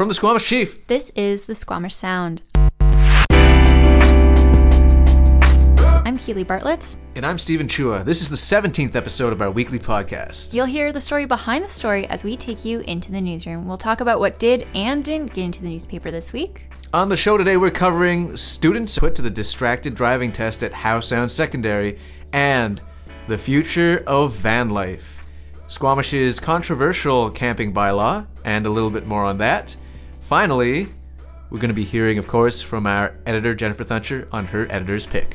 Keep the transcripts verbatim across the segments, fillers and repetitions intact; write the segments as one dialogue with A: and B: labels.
A: From the Squamish Chief,
B: this is the Squamish Sound. I'm Keely Bartlett.
A: And I'm Stephen Chua. This is the seventeenth episode of our weekly podcast.
B: You'll hear the story behind the story as we take you into the newsroom. We'll talk about what did and didn't get into the newspaper this week.
A: On the show today, we're covering students put to the distracted driving test at Howe Sound Secondary and the future of van life. Squamish's controversial camping bylaw, and a little bit more on that. Finally, we're going to be hearing, of course, from our editor, Jennifer Thuncher, on her editor's pick.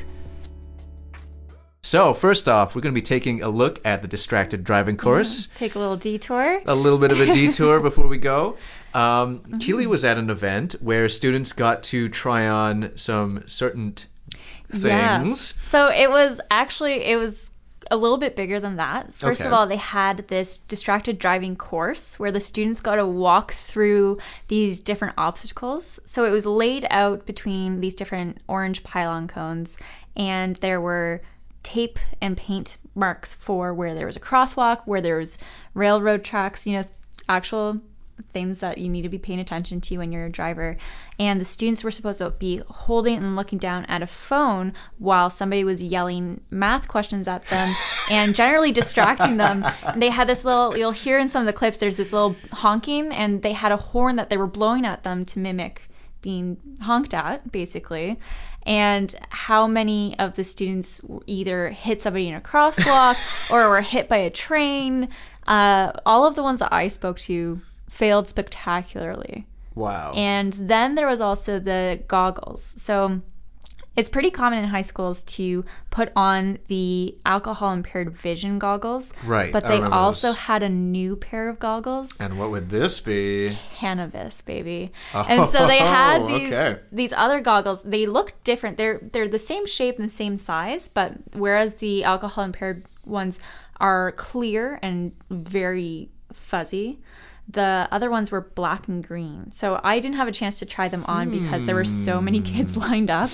A: So, first off, we're going to be taking a look at the distracted driving course.
B: Yeah, take a little detour.
A: A little bit of a detour before we go. Um, mm-hmm. Keely was at an event where students got to try on some certain things.
B: Yes. So it was actually, it was a little bit bigger than that. First
A: Okay.
B: of all, they had this distracted driving course where the students got to walk through these different obstacles. So it was laid out between these different orange pylon cones, and there were tape and paint marks for where there was a crosswalk, where there was railroad tracks, you know, actual things that you need to be paying attention to when you're a driver. And the students were supposed to be holding and looking down at a phone while somebody was yelling math questions at them and generally distracting them. And they had this little, you'll hear in some of the clips, there's this little honking, and they had a horn that they were blowing at them to mimic being honked at, basically. And how many of the students either hit somebody in a crosswalk or were hit by a train. Uh, all of the ones that I spoke to failed spectacularly.
A: Wow.
B: And then there was also the goggles. So it's pretty common in high schools to put on the alcohol impaired vision goggles.
A: Right.
B: But
A: I
B: they
A: remember
B: also
A: those.
B: had a new pair of goggles.
A: And what would this be?
B: Cannabis, baby.
A: Oh,
B: and so they had these
A: okay.
B: these other goggles. They look different. They're they're the same shape and the same size, but whereas the alcohol impaired ones are clear and very fuzzy, the other ones were black and green. So I didn't have a chance to try them on because there were so many kids lined up.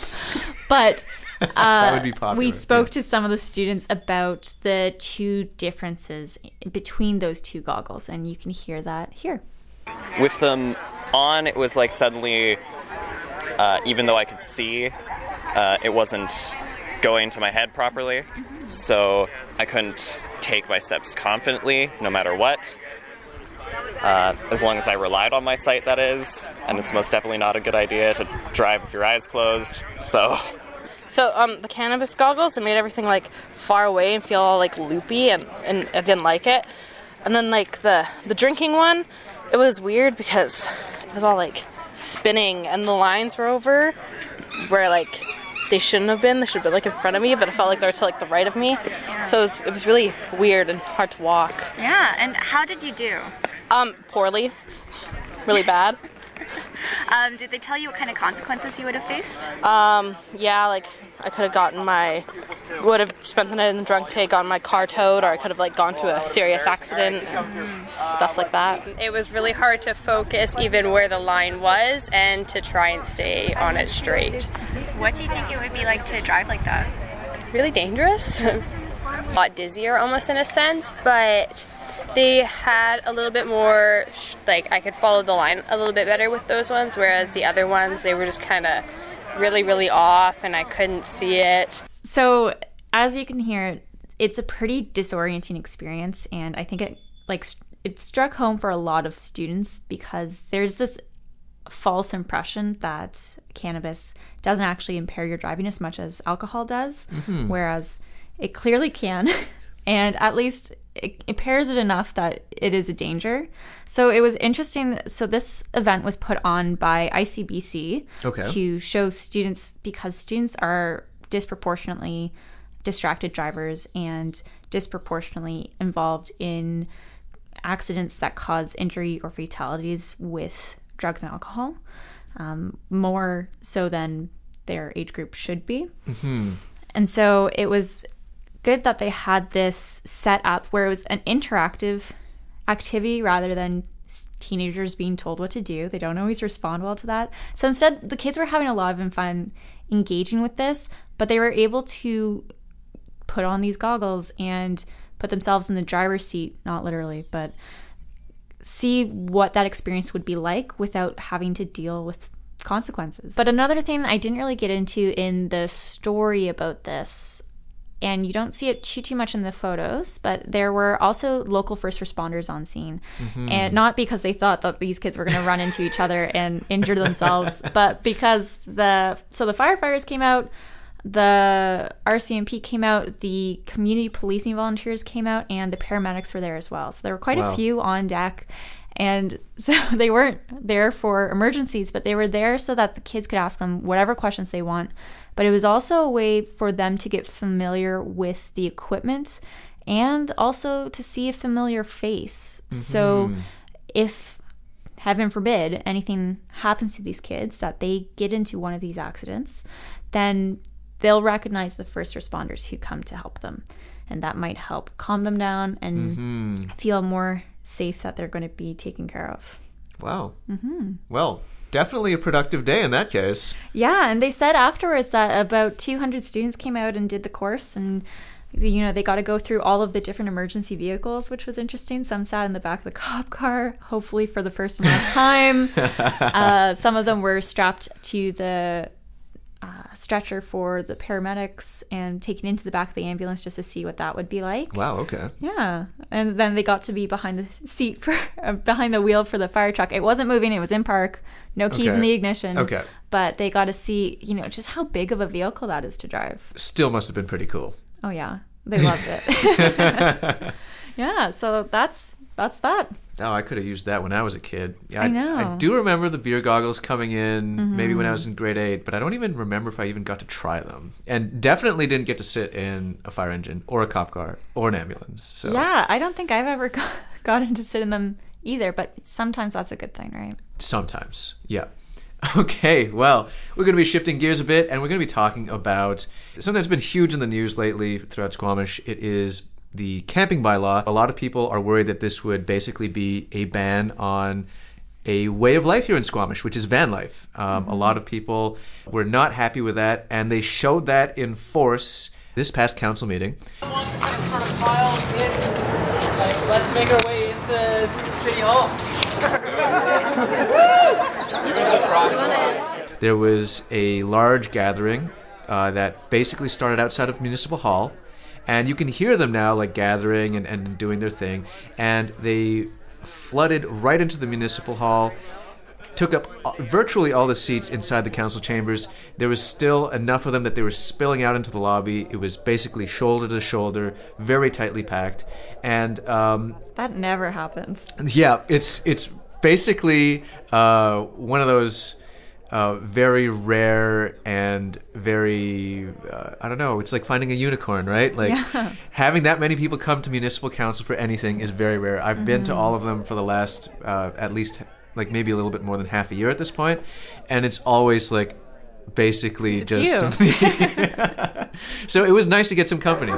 B: But uh,
A: that would be popular.
B: we spoke
A: yeah.
B: to some of the students about the two differences between those two goggles, and you can hear that here.
C: With them on, it was like suddenly, uh, even though I could see, uh, it wasn't going to my head properly. So I couldn't take my steps confidently, no matter what. Uh, as long as I relied on my sight, that is. And it's most definitely not a good idea to drive with your eyes closed. So...
D: So um, the cannabis goggles, it made everything like far away and feel all like loopy, and, and I didn't like it. And then like the, the drinking one, it was weird because it was all like spinning and the lines were over where like they shouldn't have been. They should have been like in front of me, but it felt like they were to like the right of me. So it was, it was really weird and hard to walk.
E: Yeah, and how did you do?
D: Um, poorly. Really bad.
E: Um, did they tell you what kind of consequences you would have faced?
D: Um, yeah, like I could have gotten my, would have spent the night in the drunk tank, gotten my car towed, or I could have like gone to a serious accident, and stuff like that.
F: It was really hard to focus even where the line was and to try and stay on it straight.
E: What do you think it would be like to drive like that?
F: Really dangerous. A lot dizzier almost in a sense, but they had a little bit more, sh- like I could follow the line a little bit better with those ones, whereas the other ones, they were just kind of really, really off and I couldn't see it.
B: So as you can hear, it's a pretty disorienting experience, and I think it like it struck home for a lot of students because there's this false impression that cannabis doesn't actually impair your driving as much as alcohol does, mm-hmm. whereas it clearly can. And at least it impairs it enough that it is a danger. So it was interesting. So this event was put on by I C B C
A: okay.
B: to show students, because students are disproportionately distracted drivers and disproportionately involved in accidents that cause injury or fatalities with drugs and alcohol, um, more so than their age group should be.
A: Mm-hmm.
B: And so it was good that they had this set up where it was an interactive activity rather than teenagers being told what to do. They don't always respond well to that. So instead, the kids were having a lot of fun engaging with this, but they were able to put on these goggles and put themselves in the driver's seat, not literally, but see what that experience would be like without having to deal with consequences. But another thing I didn't really get into in the story about this, and you don't see it too too much in the photos, but there were also local first responders on scene. Mm-hmm. And not because they thought that these kids were going to run into each other and injure themselves, but because the so the firefighters came out, the R C M P came out, the community policing volunteers came out, and the paramedics were there as well. So there were quite wow. a few on deck. And so they weren't there for emergencies, but they were there so that the kids could ask them whatever questions they want. But it was also a way for them to get familiar with the equipment and also to see a familiar face. Mm-hmm. So if, heaven forbid, anything happens to these kids, that they get into one of these accidents, then they'll recognize the first responders who come to help them. And that might help calm them down and mm-hmm. feel more safe that they're going to be taken care of.
A: Wow. Mm-hmm. Well, definitely a productive day in that case.
B: Yeah, and they said afterwards that about two hundred students came out and did the course, and you know, they got to go through all of the different emergency vehicles, which was interesting. Some sat in the back of the cop car, hopefully for the first and last time. uh, some of them were strapped to the Uh, stretcher for the paramedics and taken into the back of the ambulance just to see what that would be like.
A: Wow, okay.
B: Yeah. And then they got to be behind the seat, for uh, behind the wheel for the fire truck. It wasn't moving, it was in park, no keys okay. in the ignition.
A: Okay.
B: But they got to see, you know, just how big of a vehicle that is to drive.
A: Still must have been pretty cool.
B: Oh, yeah. They loved it. Yeah, so that's that's that.
A: Oh, I could have used that when I was a kid. Yeah,
B: I know.
A: I, I do remember the beer goggles coming in mm-hmm. maybe when I was in grade eight, but I don't even remember if I even got to try them. And definitely didn't get to sit in a fire engine or a cop car or an ambulance. So
B: yeah, I don't think I've ever got, gotten to sit in them either, but sometimes that's a good thing, right?
A: Sometimes, yeah. Okay, well, we're going to be shifting gears a bit, and we're going to be talking about something that's been huge in the news lately throughout Squamish. It is the camping bylaw. A lot of people are worried that this would basically be a ban on a way of life here in Squamish, which is van life. Um, mm-hmm. A lot of people were not happy with that, and they showed that in force this past council meeting.
G: Let's make our way into City Hall.
A: There was a large gathering uh, that basically started outside of Municipal Hall. And you can hear them now, like, gathering and, and doing their thing. And they flooded right into the Municipal Hall, took up virtually all the seats inside the council chambers. There was still enough of them that they were spilling out into the lobby. It was basically shoulder to shoulder, very tightly packed. And um,
B: that never happens.
A: Yeah, it's it's basically uh, one of those Uh, very rare and very, uh, I don't know, it's like finding a unicorn, right? Like yeah. having that many people come to municipal council for anything is very rare. I've mm-hmm. been to all of them for the last, uh, at least like maybe a little bit more than half a year at this point. And it's always like basically
B: it's
A: just
B: you.
A: me. So it was nice to get some company.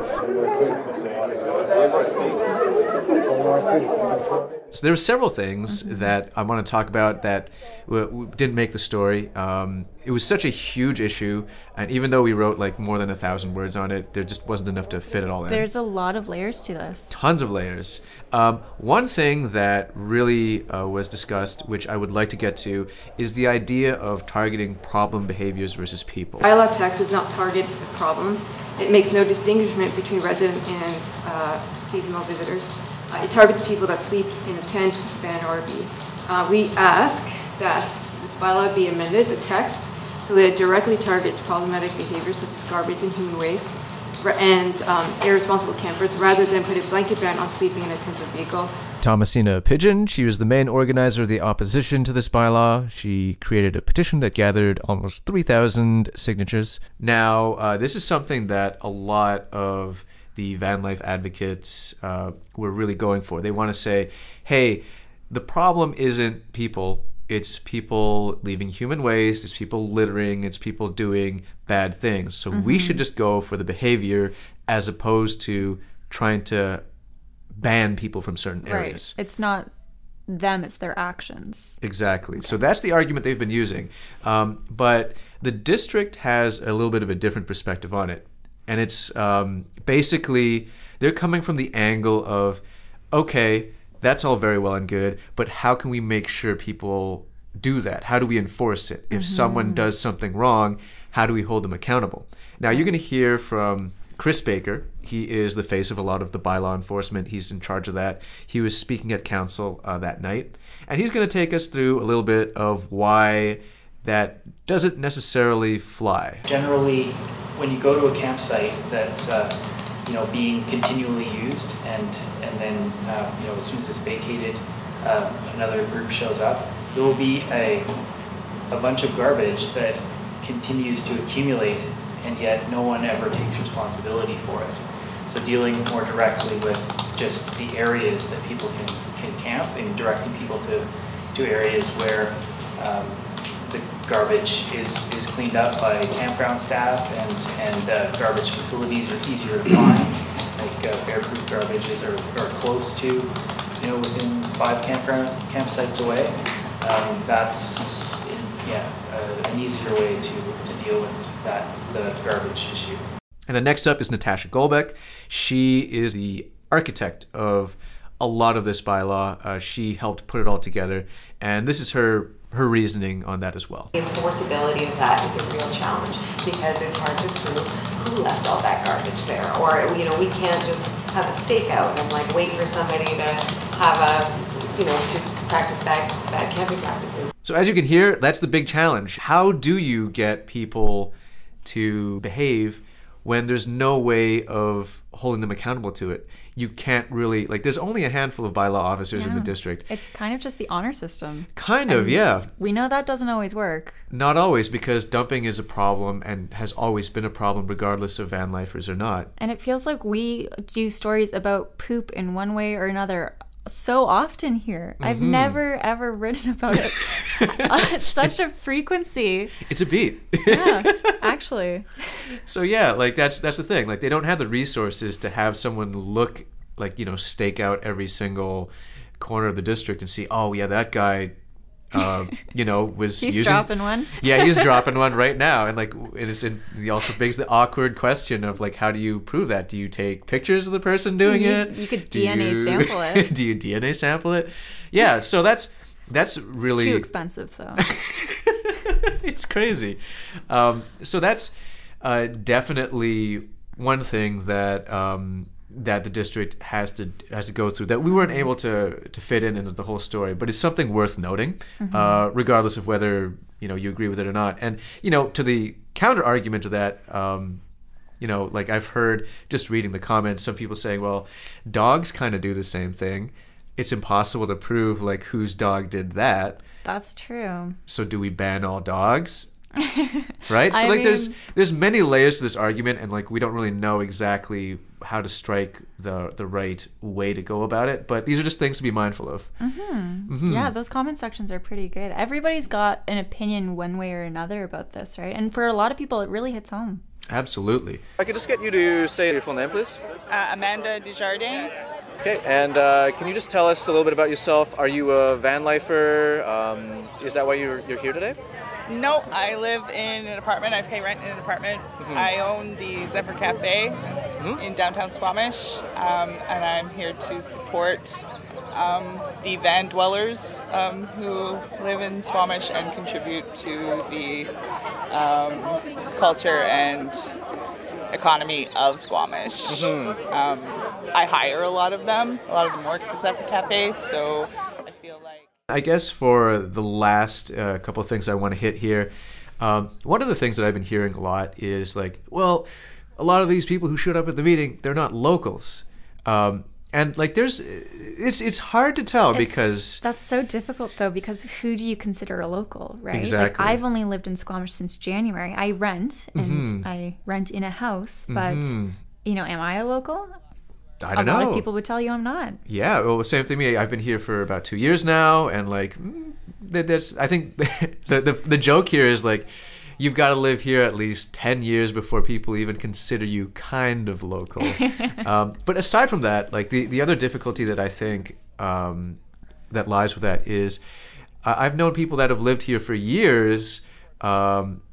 A: So there were several things mm-hmm. that I want to talk about that w- w- didn't make the story. Um, it was such a huge issue, and even though we wrote like more than a thousand words on it, there just wasn't enough to fit it all in.
B: There's a lot of layers to this.
A: Tons of layers. Um, one thing that really uh, was discussed, which I would like to get to, is the idea of targeting problem behaviors versus people.
H: Bylaw text does not target a problem. It makes no distinguishment between resident and uh, seasonal visitors. Uh, it targets people that sleep in a tent, van, or R V. Uh, we ask that this bylaw be amended, the text, so that it directly targets problematic behaviors such as garbage and human waste and um, irresponsible campers, rather than put a blanket ban on sleeping in a tent or vehicle.
A: Thomasina Pigeon, she was the main organizer of the opposition to this bylaw. She created a petition that gathered almost three thousand signatures. Now, uh, this is something that a lot of the van life advocates uh, were really going for. They want to say, hey, the problem isn't people, it's people leaving human waste, it's people littering, it's people doing bad things. So mm-hmm. we should just go for the behavior as opposed to trying to ban people from certain areas.
B: Right. It's not them, it's their actions.
A: Exactly. So that's the argument they've been using. Um, but the district has a little bit of a different perspective on it. And it's um, basically, they're coming from the angle of, okay, That's all very well and good, but how can we make sure people do that? How do we enforce it? If
B: Mm-hmm.
A: someone does something wrong, how do we hold them accountable? Now, you're going to hear from Chris Baker. He is the face of a lot of the bylaw enforcement. He's in charge of that. He was speaking at council uh, that night, and he's going to take us through a little bit of why that doesn't necessarily fly.
I: Generally, when you go to a campsite that's uh, you know being continually used, and and then uh, you know as soon as it's vacated, uh, another group shows up, there will be a a bunch of garbage that continues to accumulate, and yet no one ever takes responsibility for it. So dealing more directly with just the areas that people can, can camp, and directing people to, to areas where um, the garbage is, is cleaned up by campground staff, and, and uh, garbage facilities are easier to find, like uh, bear-proof garbages are, are close to, you know, within five campground campsites away. Um, that's, yeah, uh, an easier way to, to deal with that, the garbage issue.
A: And then next up is Natasha Golbeck. She is the architect of a lot of this bylaw. Uh, she helped put it all together, and this is her her reasoning on that as well.
J: The enforceability of that is a real challenge, because it's hard to prove who left all that garbage there. Or, you know, we can't just have a stakeout and like wait for somebody to have a, you know, to practice bad, bad camping practices.
A: So as you can hear, that's the big challenge. How do you get people to behave when there's no way of holding them accountable to it? You can't really, like, there's only a handful of bylaw officers
B: Yeah.
A: in the district.
B: It's kind of just the honor system.
A: Kind of,
B: And
A: yeah.
B: We know that doesn't always work.
A: Not always, because dumping is a problem and has always been a problem regardless of van lifers or not.
B: And it feels like we do stories about poop in one way or another so often here. I've
A: Mhm.
B: never ever written about it at such a frequency.
A: It's a beat.
B: Yeah, actually.
A: So yeah, like that's that's the thing. Like they don't have the resources to have someone look, like, you know, stake out every single corner of the district and see, oh yeah, that guy uh, you know, was
B: He's
A: using,
B: dropping one.
A: Yeah, he's dropping one right now, and like it is. In, he also begs the awkward question of like, how do you prove that? Do you take pictures of the person doing
B: You-
A: it?
B: you could
A: Do
B: D N A
A: you-
B: sample it.
A: Do you D N A sample it? Yeah. So that's that's really
B: Too expensive, though.
A: it's crazy. Um, so that's uh, definitely one thing that um, that the district has to has to go through that we weren't able to to fit in into the whole story, but it's something worth noting,
B: Mhm.
A: uh, regardless of whether you know you agree with it or not. And you know, to the counter argument to that. Um, You know, like I've heard just reading the comments, some people saying, well, dogs kind of do the same thing. It's impossible to prove like whose dog did that.
B: That's true.
A: So do we ban all dogs? Right? So
B: I
A: like there's
B: mean-
A: there's many layers to this argument, and like we don't really know exactly how to strike the the right way to go about it, but these are just things to be mindful of.
B: Hmm.
A: Mhm.
B: Yeah, those comment sections are pretty good. Everybody's got an opinion one way or another about this, right? And for a lot of people, it really hits home.
A: Absolutely. I could just get you to say your full name, please.
K: Uh, Amanda Desjardins.
A: Okay, and uh, can you just tell us a little bit about yourself? Are you a van lifer? Um, is that why you're, you're here today?
K: No, I live in an apartment. I pay rent in an apartment.
A: Mhm.
K: I own the Zephyr Cafe in downtown Squamish, um, and I'm here to support um, the van dwellers um, who live in Squamish and contribute to the um, culture and economy of Squamish.
A: Mhm.
K: Um, I hire a lot of them. A lot of them work at the Zephyr Cafe, so I feel like
A: I guess for the last uh, couple of things I want to hit here, um, one of the things that I've been hearing a lot is like, well, a lot of these people who showed up at the meeting, they're not locals. Um, and like there's, it's it's hard to tell
B: It's-
A: because
B: that's so difficult though, because who do you consider a local, right?
A: Exactly.
B: Like I've only lived in Squamish since January. I rent and
A: Mhm.
B: I rent in a house, but
A: Mhm.
B: you know, am I a local?
A: I don't
B: a lot
A: know.
B: of people would tell you I'm not.
A: Yeah, well, same thing. Me, I've been here for about two years now, and like, mm, that- that's. I think the, the the joke here is like, you've got to live here at least ten years before people even consider you kind of local. um, but aside from that, like the the other difficulty that I think um, that lies with that is, I- I've known people that have lived here for years. Um,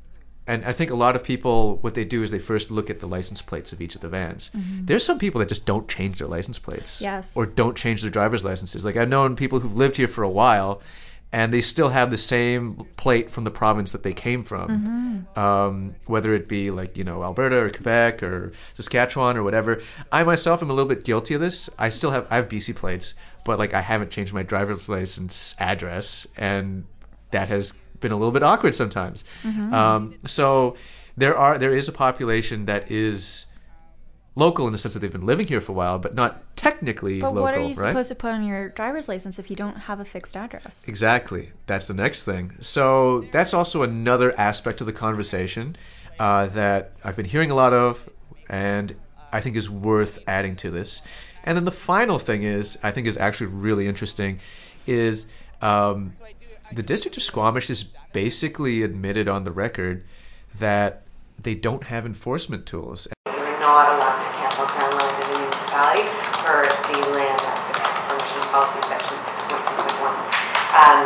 A: and I think a lot of people, what they do is they first look at the license plates of each of the vans. Mm-hmm. There's some people that just don't change their license plates.
B: Yes.
A: Or don't change their driver's licenses. Like I've known people who've lived here for a while, and they still have the same plate from the province that they came from. Mm-hmm. Um, whether it be like, you know, Alberta or Quebec or Saskatchewan or whatever. I myself am a little bit guilty of this. I still have, I have B C plates, but like I haven't changed my driver's license address, and that has been a little bit awkward sometimes. Mm-hmm. Um, so there are there is a population that is local in the sense that they've been living here for a while, but not technically
B: but
A: local,
B: what are you
A: right?
B: supposed to put on your driver's license if you don't have a fixed address?
A: Exactly. That's the next thing. So that's also another aspect of the conversation uh, that I've been hearing a lot of, and I think is worth adding to this. And then the final thing is, I think is actually really interesting, is um, the District of Squamish has basically admitted on the record that they don't have enforcement tools.
J: We're not allowed to camp on crown land in the municipality for the land acquisition policy section six point two point one. Um,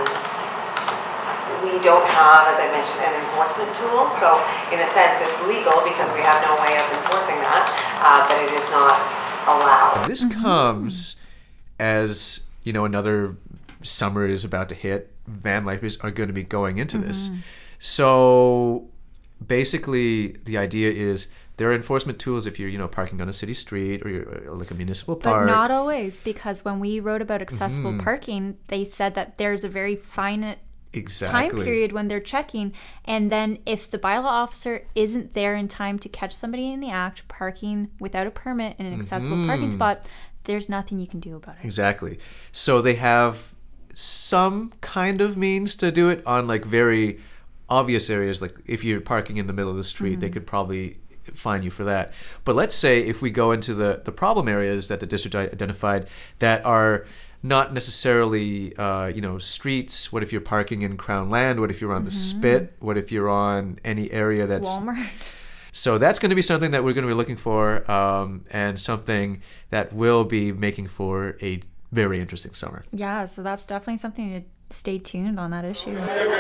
J: we don't have, as I mentioned, an enforcement tool, so in a sense it's legal because we have no way of enforcing that, uh, but it is not allowed.
A: And this mm-hmm. comes as, you know, another summer is about to hit. Van lifers are going to be going into mm-hmm. this. So basically the idea is there are enforcement tools if you're, you know, parking on a city street or you're or like a municipal park.
B: But not always, because when we wrote about accessible mm-hmm. parking, they said that there's a very finite
A: exactly.
B: time period when they're checking, and then if the bylaw officer isn't there in time to catch somebody in the act parking without a permit in an accessible mm-hmm. parking spot, there's nothing you can do about it.
A: Exactly. So they have some kind of means to do it on like very obvious areas. Like if you're parking in the middle of the street, mm-hmm. they could probably fine you for that. But let's say if we go into the, the problem areas that the district identified that are not necessarily, uh, you know, streets. What if you're parking in Crown land? What if you're on mm-hmm. the spit? What if you're on any area that's...
B: Walmart.
A: So that's going to be something that we're going to be looking for, um, and something that will be making for a very interesting summer.
B: Yeah, so that's definitely something to stay tuned on that issue.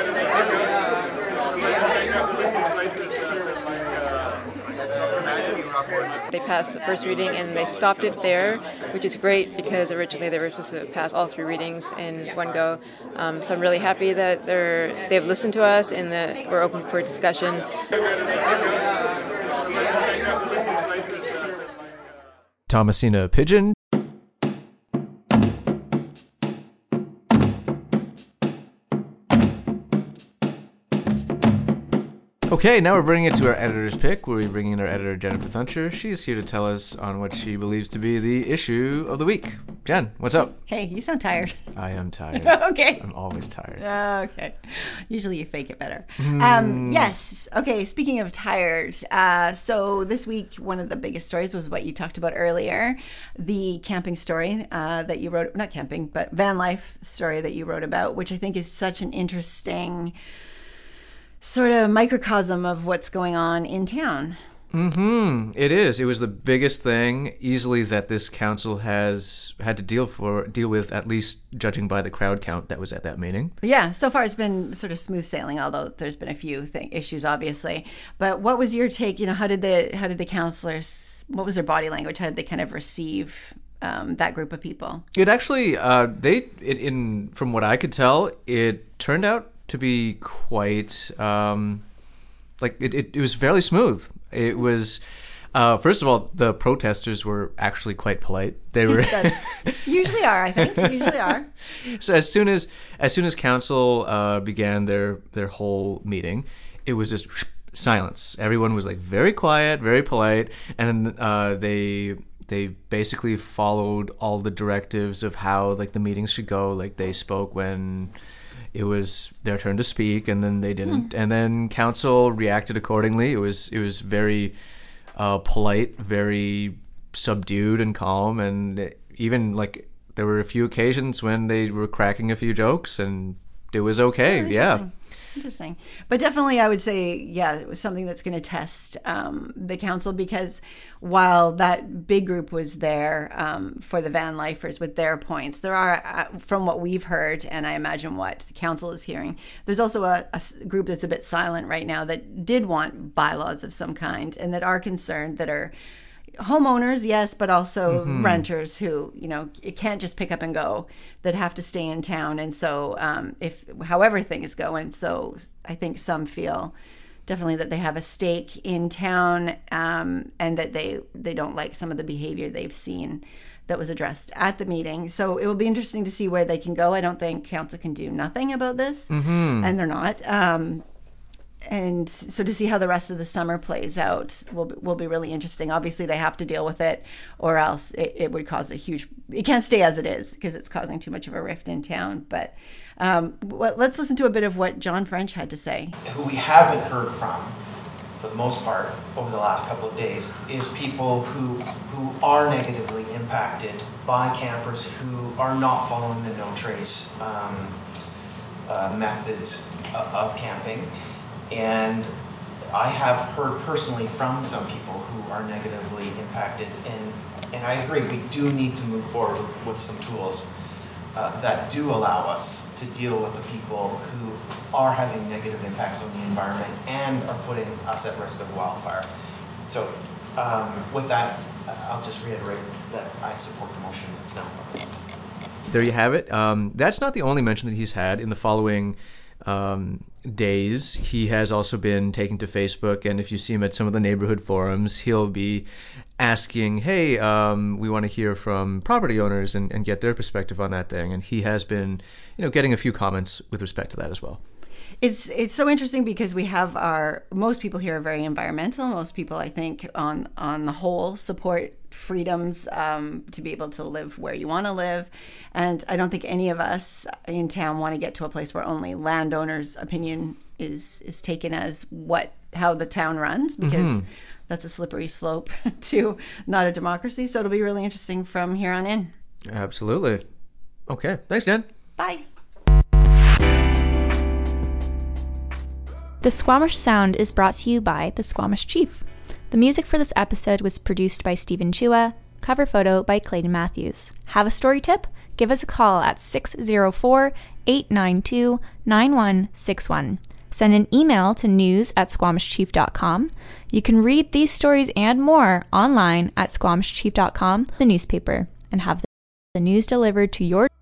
H: They passed the first reading and they stopped it there, which is great because originally they were supposed to pass all three readings in one go. Um, so I'm really happy that they're they've listened to us and that we're open for discussion.
A: Thomasina Pigeon. Okay, now we're bringing it to our editor's pick, where we bring in our editor, Jennifer Thuncher. She's here to tell us on what she believes to be the issue of the week. Jen, what's up?
L: Hey, you sound tired.
A: I am tired.
L: Okay.
A: I'm always tired.
L: Okay. Usually you fake it better. Mm. Um, yes. Okay, speaking of tired, uh, so this week, one of the biggest stories was what you talked about earlier, the camping story uh, that you wrote, not camping, but van life story that you wrote about, which I think is such an interesting sort of microcosm of what's going on in town.
A: Mm-hmm. It is. It was the biggest thing, easily, that this council has had to deal for deal with, at least judging by the crowd count that was at that meeting.
L: Yeah, so far it's been sort of smooth sailing, although there's been a few th- issues, obviously. But what was your take? You know, how did the how did the councillors? What was their body language? How did they kind of receive um, that group of people?
A: It actually, uh, they it, in from what I could tell, it turned out to be quite um, like it, it, it was fairly smooth. It was uh, first of all, the protesters were actually quite polite. They were
L: usually are, I think. Usually are.
A: So as soon as as soon as council uh, began their their whole meeting, it was just silence. Everyone was like very quiet, very polite, and uh, they they basically followed all the directives of how like the meetings should go. Like they spoke when it was their turn to speak, and then they didn't. Hmm. And then council reacted accordingly. It was it was very uh, polite, very subdued and calm. And even like there were a few occasions when they were cracking a few jokes, and it was okay.
L: Oh,
A: yeah.
L: Interesting. But definitely I would say, yeah, it was something that's going to test um, the council, because while that big group was there um, for the van lifers with their points, there are, uh, from what we've heard, and I imagine what the council is hearing, there's also a, a group that's a bit silent right now that did want bylaws of some kind and that are concerned, that are homeowners, yes, but also mm-hmm. renters who, you know, it can't just pick up and go, that have to stay in town. And so um, if however things go, and so I think some feel definitely that they have a stake in town um, and that they, they don't like some of the behavior they've seen that was addressed at the meeting. So it will be interesting to see where they can go. I don't think council can do nothing about this, mm-hmm. and they're not. Um, And so to see how the rest of the summer plays out will be, will be really interesting. Obviously, they have to deal with it, or else it, it would cause a huge... It can't stay as it is because it's causing too much of a rift in town. But um, let's listen to a bit of what John French had to say.
M: Who we haven't heard from, for the most part, over the last couple of days, is people who who are negatively impacted by campers who are not following the no trace um, uh, methods of camping. And I have heard personally from some people who are negatively impacted, and, and I agree, we do need to move forward with some tools uh, that do allow us to deal with the people who are having negative impacts on the environment and are putting us at risk of wildfire. So um, with that, I'll just reiterate that I support the motion that's now on this.
A: There you have it. Um, that's not the only mention that he's had. In the following um, days, he has also been taking to Facebook, and if you see him at some of the neighborhood forums, he'll be asking, hey, um, we want to hear from property owners and, and get their perspective on that thing. And he has been, you know, getting a few comments with respect to that as well.
L: It's it's so interesting because we have our, most people here are very environmental. Most people, I think, on on the whole, support freedoms um, to be able to live where you want to live. And I don't think any of us in town want to get to a place where only landowners' opinion is is taken as what how the town runs, because mm-hmm. that's a slippery slope to not a democracy. So it'll be really interesting from here on in.
A: Absolutely. Okay. Thanks, Dan.
L: Bye.
B: The Squamish Sound is brought to you by the Squamish Chief. The music for this episode was produced by Stephen Chua, cover photo by Clayton Matthews. Have a story tip? Give us a call at six oh four, eight nine two, nine one six one. Send an email to news at squamish chief dot com. You can read these stories and more online at squamish chief dot com, the newspaper, and have the news delivered to your